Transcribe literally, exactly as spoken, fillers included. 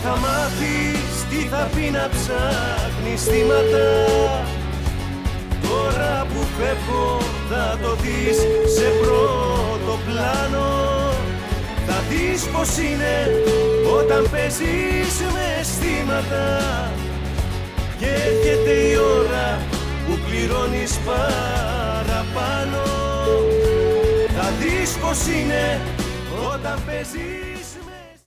θα μάθεις τι θα πει να ψάχνεις θύματα. Τώρα που φεύγω θα το δεις σε πρώτο πλάνο. Θα δεις πως είναι όταν παίζεις με αισθήματα. Και έρχεται η ώρα που πληρώνεις παραπάνω. Θα δεις πως είναι όταν παίζεις